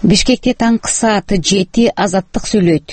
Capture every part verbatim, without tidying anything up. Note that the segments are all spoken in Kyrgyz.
Бишкекте таңкы саат жети Азаттык сүйлөйт.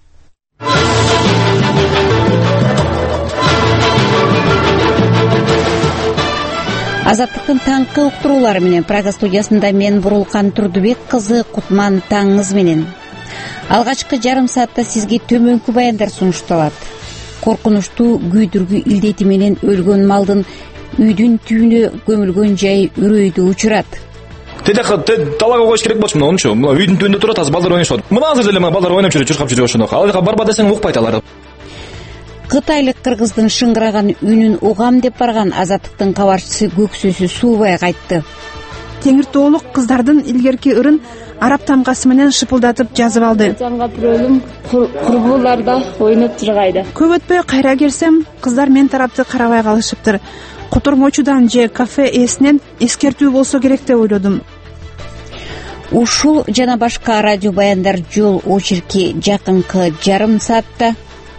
Азаттыктын таңкы уктуруулары менен Прага студиясында мен Бурулкан Турдубек кызы Кутман таңыңыз менен. Алгачкы жарым саатта сизге төмөнкү баяндар сунушталат. Коркунучтуу күйдүргү илдети менен өлгөн малдын үйдүн түбүнө көмүлгөн жайы үрөйдү учурат. Тедек талага коюш керек болчу, мына ончу. Мына үйдүн түбүндө турат, азыр балдар ойношот. Мына азыр эле балдар ойноп жүрүп, чуркап жүрүп ошондо. Ал жака барба десең укпайт алар. Кытайлык кыргыздын шыңгыраган үнүн угам деп барган Азаттыктын кабарчысы Көксөсү Суубай кайтты. Теңир тоолук кыздардын илгерки ырын араб тамгасы менен шыпылдатып жазып алды. Жанга бирөөлүм курбуларда ойноп жыргайды. Көп өтпөй кайра келсем, кыздар мен тарапты карабай калышыптыр. Котормочудан же кафе ээсинен эскертүү болсо керек деп ойлодум. Ушул жана башка радио баяндар жол очерки жакынкы жарым саатта.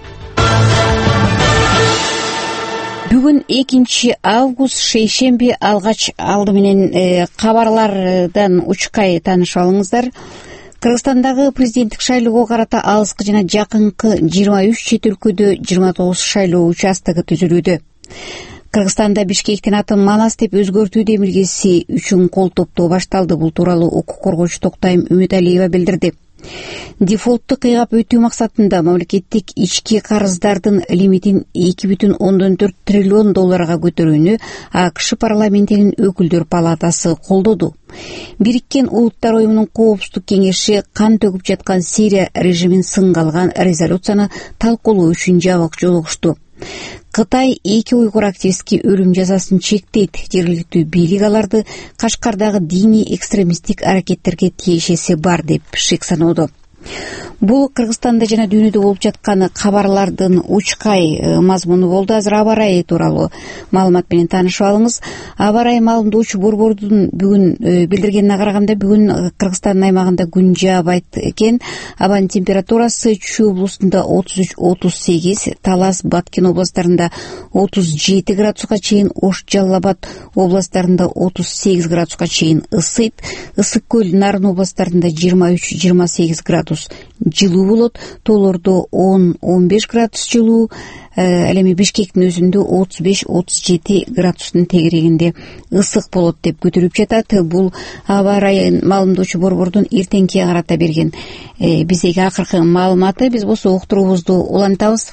Бүгүн экинчи август шейшемби, алгач алды менен кабарлардан учкай таанышып алыңыздар. Кыргызстандагы президенттик шайлоого карата алыскы жана жакынкы жыйырма үч чет өлкөдө жыйырма тогуз шайлоо участогу түзүлүүдө. Кыргызстанда Бишкектин атын Манас деп өзгөртүү демилгеси үчүн кол топтоо башталды. Бул тууралуу укук коргоочу Токтайым Үмүталиева билдирди. Дефолтту кыйгап өтүү максатында мамлекеттик ички карыздардын лимитин эки бүтүн ондон төрт триллион долларга көтөрүүнү АКШ парламентинин өкүлдөр палатасы колдоду. Бириккен Улуттар уюмунун коопсуздук кеңеши кан төгүп жаткан Сирия режимин сынга алган резолюцияны талкуулоо үчүн жабык жолугушту. Кытай эки уйгур активистке өлүм жазасын чектейт. Жергиликтүү бийлик аларды Кашкардагы диний экстремисттик аракеттерге тиешеси бар деп шек саноодо. Бул Кыргызстанда жана дүйнөдө болуп жаткан кабарлардын учкай мазмуну болду. Азыр аба ырайы тууралуу маалымат менен таанышып алыңыз. Аба ырайы маалымдоочу борбордун бүгүн билдиргенине караганда, бүгүн Кыргызстандын аймагында күн жаабайт экен. Абанын температурасы Чүй облусунда отуз үч отуз сегиз, Талас, Баткен областарында отуз жети градуска чейин, Ош, Жалал Абад областарында отуз сегиз градуска чейин ысыйт. Ысык көл, Нарын областарында жыйырма үч жыйырма сегиз градус жылуу болот. Тоолордо он он беш градус жылуу. Ал эми Бишкектин өзүндө отуз беш отуз жети градустун тегерегинде ысык болот деп көтөрүп жатат. Бул аба ырайын маалымдоочу борбордун эртеңкиге карата берген биздеги акыркы маалыматы. Биз болсо уктуруубузду улантабыз.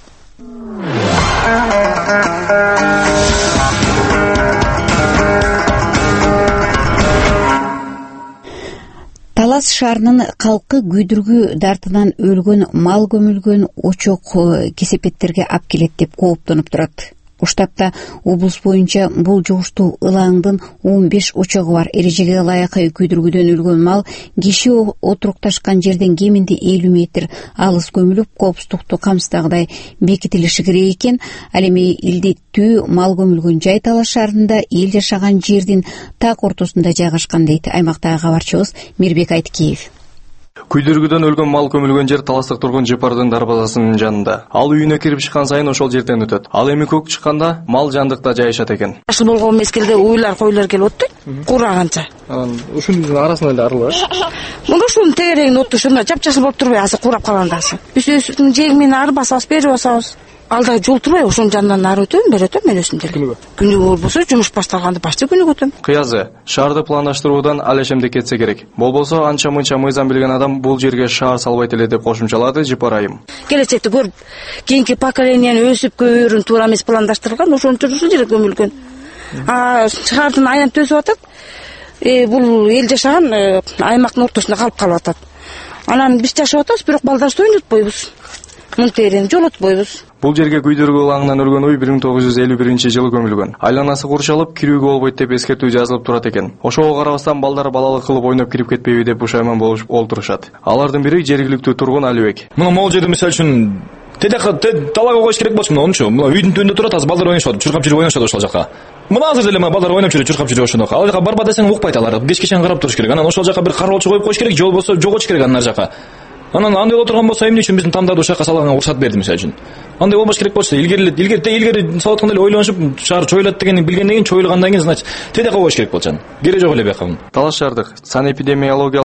Талас шаарынын калкы күйдүргү дартынан өлгөн мал көмүлгөн очок кесепеттерге ап келет деп кооптонуп турат. Оштапта облус боюнча бул жугуштуу ылаңдын он беш очогу бар. Эрежеге ылайык күйдүргүдөн өлгөн мал киши отурукташкан жерден кеминде элүү метр алыс көмүлүп, коопсуздукту камсыздагыдай бекитилиши керек экен. Ал эми илдеттүү мал көмүлгөн жай Талас шаарында эл жашаган жердин так ортосунда жайгашкан дейт аймактагы кабарчыбыз Мирбек Айткеев. Күйдүргүдөн өлгөн мал көмүлгөн жер таластык тургун Жепардын дарбазасынын жанында. Ал үйүнө кирип чыккан сайын ошол жерден өтөт. Ал эми көк чыкканда мал жандыкта жайышат экен. Жашыл болгон мезгилде уйлар, койлор келип отуйт, кураганча. Ушунун арасында эле арылбайбы? Мына ушунун тегерегин оту ушунда жапжашыл болуп турбай, азыр курап калгандасы. Биз өзүбүздүн жеги менен ары басабыз, бери басабыз. Алда жол турбай, ошонун жанынан ары өтөм, бери өтөм мен өзүм деле. Күнүгө. Күнүгө болбосо жумуш башталганда башты күнүгө өтөм. Кыязы, шаарды пландаштыруудан алешемде кетсе керек. Болбосо анча-мынча мыйзам билген адам бул жерге шаар салбайт эле деп кошумчалады Жепарайым. Келечекте көрүп, кийинки поколенияны өсүп көбөйөрүн туура эмес пландаштырылган, ошон үчүн ушул жерге көмүлгөн. А шаардын аянт өсүп атат. Э бул эл жашаган аймактын ортосунда калып калып атат. Анан биз жашап атабыз, бирок балдарыбызды ойнотпойбуз. Мунтерин жолотпойбуз. Бул жерге күйдүргү ылаңынан өлгөн уй бир миң тогуз жүз элүү биринчи жылы көмүлгөн. Айланасы курчалып, кирүүгө болбойт деп эскертүү жазылып турат экен. Ошого карабастан балдар балалык кылып ойноп кирип кетпейби деп бушайман болуп олтурушат. Алардын бири жергиликтүү тургун Алибек. Мына могул жерде мисалы үчүн тедек талага коюш керек болчу, мына ончу. Мына үйдүн түбүндө турат, азыр балдар ойношот, чуркап жүрүп ойношот ошол жака. Мына азыр эле балдар ойноп жүрүп, чуркап жүрүп ошондо. Ал жака барба десең укпайт алар. Кечке чейин карап туруш керек. Анан ошол жака бир кароолчу коюп коюш керек, жол болсо жоготуш керек анын ар жака. Анан андай боло турган болсо эмне үчүн биздин тамдарды ушул жака салганга уруксат берди мисалы үчүн. Андай болбош керек болчу. Илгери илгери илгери салып атканда эле ойлонушуп, шаар чоюлат дегенди билгенден кийин чоюлгандан кийин, значит, тедек коюш керек болчу. Кереги жок эле бияка. Талаш шаардык санэпидемиология